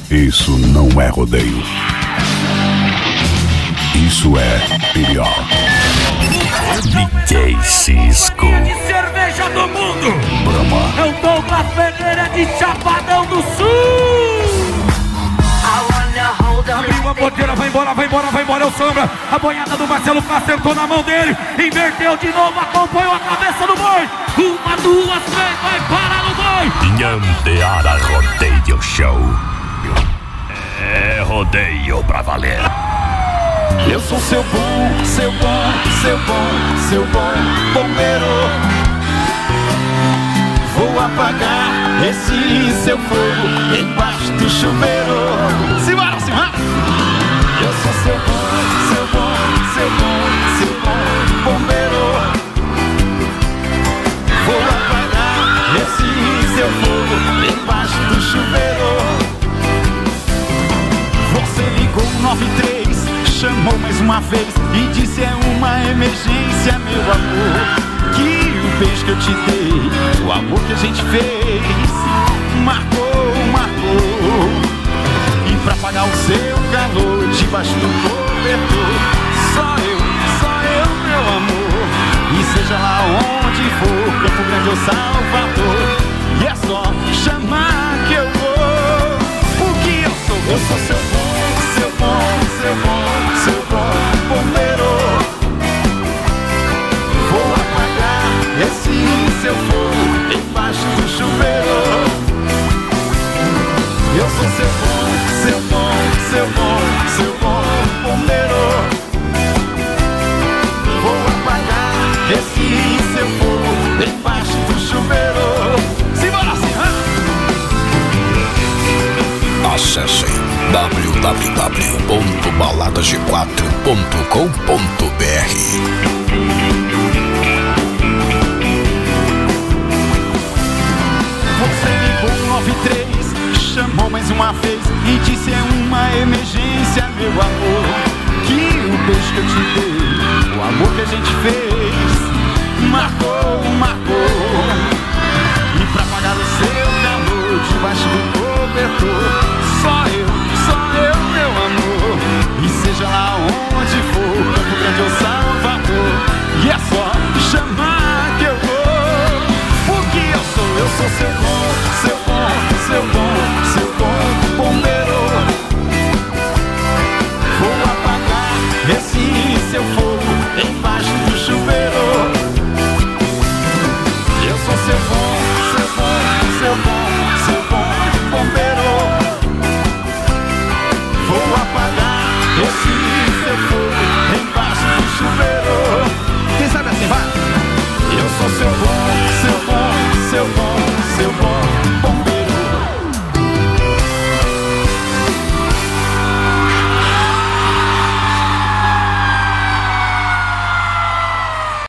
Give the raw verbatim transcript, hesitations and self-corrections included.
Isso não é rodeio. Isso é pior. D J Cisco. De cerveja do mundo. Brahma. É o Douglas Pereira de Chapadão do Sul. Abriu a porteira, vai embora, vai embora, vai embora, é o Sombra. A boiada do Marcelo Castro entrou na mão dele. Inverteu de novo, acompanhou a cabeça do boi. Uma, duas, três, vai parar no boi. Nhampeara Rodeio Show. É rodeio pra valer. Eu sou seu bom, seu bom, seu bom, seu bom bombeiro. Vou apagar esse seu fogo embaixo do chuveiro. Simbora, simbora! Eu sou seu bom, seu bom, seu bom, seu bom bombeiro. Vou apagar esse seu fogo embaixo do chuveiro. Você ligou nove três, chamou mais uma vez e disse é uma emergência, meu amor. Que o beijo que eu te dei, o amor que a gente fez, marcou, marcou. E pra apagar o seu calor debaixo do cobertor, só eu, só eu, meu amor. E seja lá onde for, Campo Grande ou Salvador, e é só chamar que eu vou. Porque eu sou, eu sou seu bom, seu bom, seu bom, seu bom bombeiro. Vou apagar esse seu fogo embaixo do chuveiro. Eu sou seu bom, seu bom, seu bom, seu bom bombeiro. Vou apagar esse seu fogo embaixo do chuveiro. Simbora, simbora! Acesse w w w ponto balada g quatro ponto com ponto b r. Você ligou nove três, chamou mais uma vez e disse é uma emergência, meu amor. Que o beijo que eu te dei, o amor que a gente fez, marcou, marcou. E pra apagar o seu calor